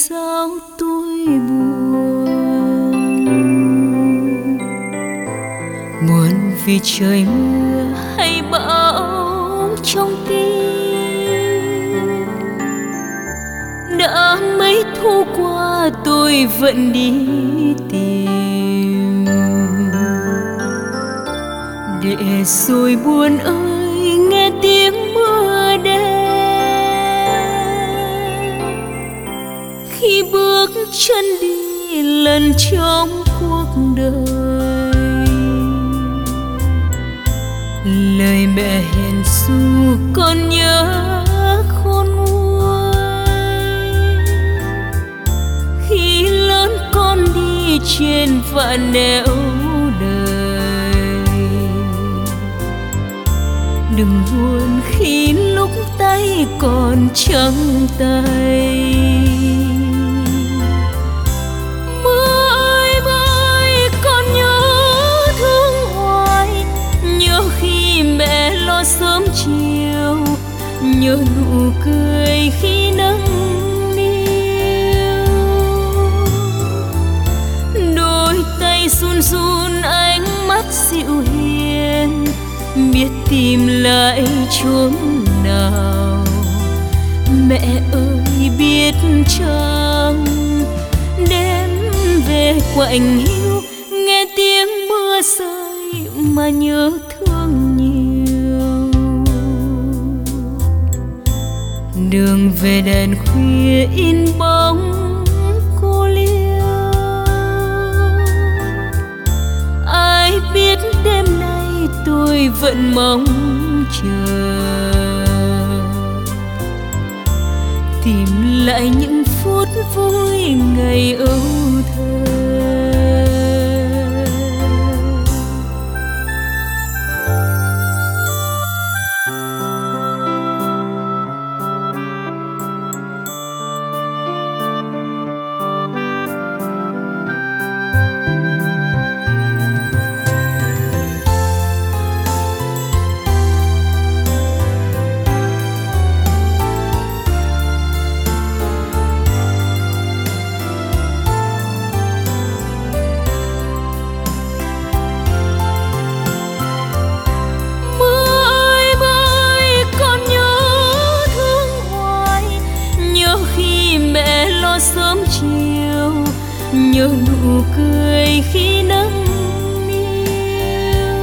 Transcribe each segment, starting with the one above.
sao tôi buồn? Buồn vì trời mưa hay bão trong tim. Đã mấy thu qua tôi vẫn đi tìm, để rồi buồn ơi nghe tiếng mưa đêm. Khi bước chân đi lần trong cuộc đời, lời mẹ hiền ru con nhớ khôn nguôi. Khi lớn con đi trên vạn nẻo đời, đừng buồn khi lúc tay còn trắng tay. Mưa ơi con nhớ thương hoài, nhớ khi mẹ lo sớm chiều, nhớ nụ cười khi nắng niu. Đôi tay run run ánh mắt dịu hiền, biết tìm lại chốn nào. Mẹ ơi biết chăng đêm về quạnh hiu, nghe tiếng mưa rơi mà nhớ thương nhiều. Đường về đèn khuya in bóng cô liêu, ai biết đêm nay tôi vẫn mong chờ, tìm lại những phút vui ngày âu thơ. Sớm chiều, nhớ nụ cười khi nắng niu.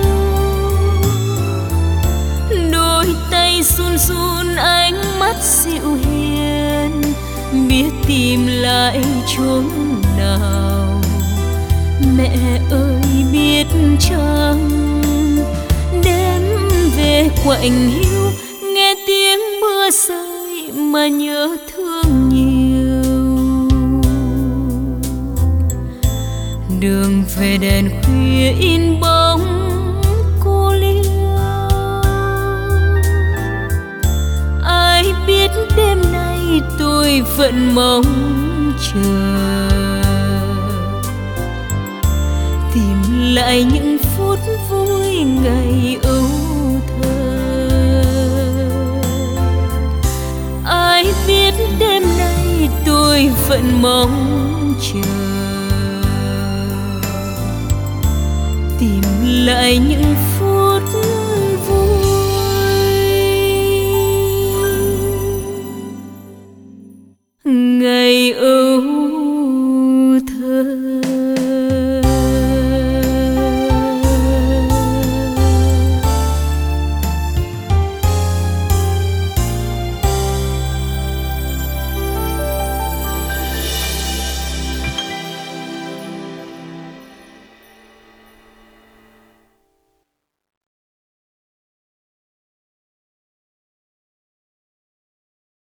Đôi tay run run ánh mắt dịu hiền, biết tìm lại chốn nào. Mẹ ơi biết chăng đêm về quạnh hiu, nghe tiếng mưa rơi mà nhớ thương nhiều. Đường về đèn khuya in bóng cô liêu, ai biết đêm nay tôi vẫn mong chờ, tìm lại những phút vui ngày âu thơ. Ai biết đêm nay tôi vẫn mong chờ, tìm lại những phút